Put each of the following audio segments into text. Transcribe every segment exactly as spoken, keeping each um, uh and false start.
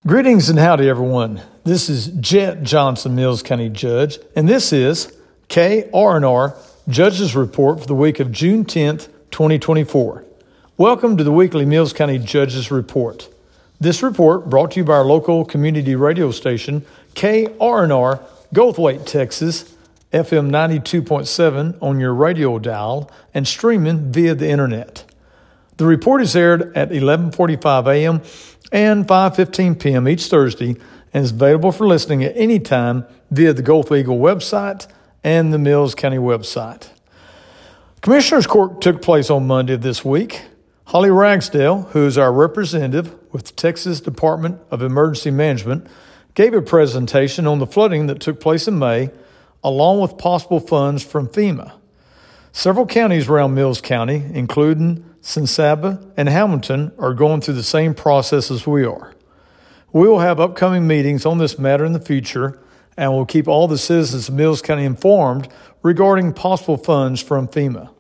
Greetings and howdy, everyone. This is Jet Johnson, Mills County Judge, and this is K R and R Judge's Report for the week of June tenth, twenty twenty-four. Welcome to the weekly Mills County Judge's Report. This report brought to you by our local community radio station, K R and R, Goldthwaite, Texas, F M ninety-two point seven on your radio dial and streaming via the internet. The report is aired at eleven forty-five a.m. and five fifteen p.m. each Thursday and is available for listening at any time via the Gulf Eagle website and the Mills County website. Commissioner's Court took place on Monday of this week. Holly Ragsdale, who is our representative with the Texas Department of Emergency Management, gave a presentation on the flooding that took place in May, along with possible funds from FEMA. Several counties around Mills County, including San Saba and Hamilton, are going through the same process as we are. We will have upcoming meetings on this matter in the future, and will keep all the citizens of Mills County informed regarding possible funds from FEMA.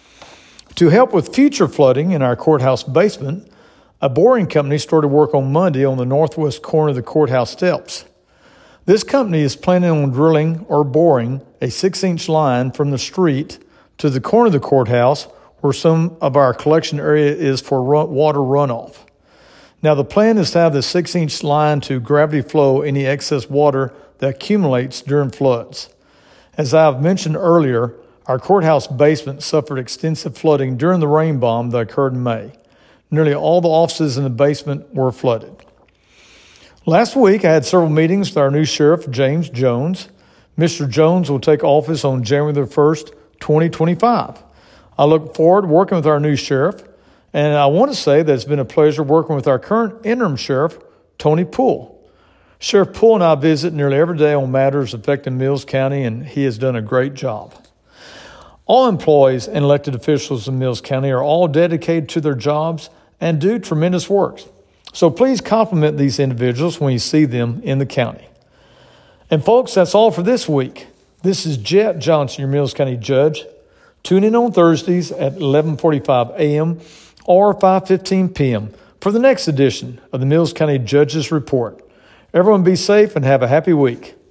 To help with future flooding in our courthouse basement, a boring company started work on Monday on the northwest corner of the courthouse steps. This company is planning on drilling or boring a six-inch line from the street to the corner of the courthouse where some of our collection area is for run- water runoff. Now, the plan is to have the six-inch line to gravity flow any excess water that accumulates during floods. As I've mentioned earlier, our courthouse basement suffered extensive flooding during the rain bomb that occurred in May. Nearly all the offices in the basement were flooded. Last week, I had several meetings with our new sheriff, James Jones. Mister Jones will take office on January the first, twenty twenty-five. I look forward to working with our new sheriff, and I want to say that it's been a pleasure working with our current interim sheriff, Tony Poole. Sheriff Poole and I visit nearly every day on matters affecting Mills County, and he has done a great job. All employees and elected officials in Mills County are all dedicated to their jobs and do tremendous work. So please compliment these individuals when you see them in the county. And folks, that's all for this week. This is Jet Johnson, your Mills County Judge. Tune in on Thursdays at eleven forty-five a.m. or five fifteen p.m. for the next edition of the Mills County Judge's Report. Everyone be safe and have a happy week.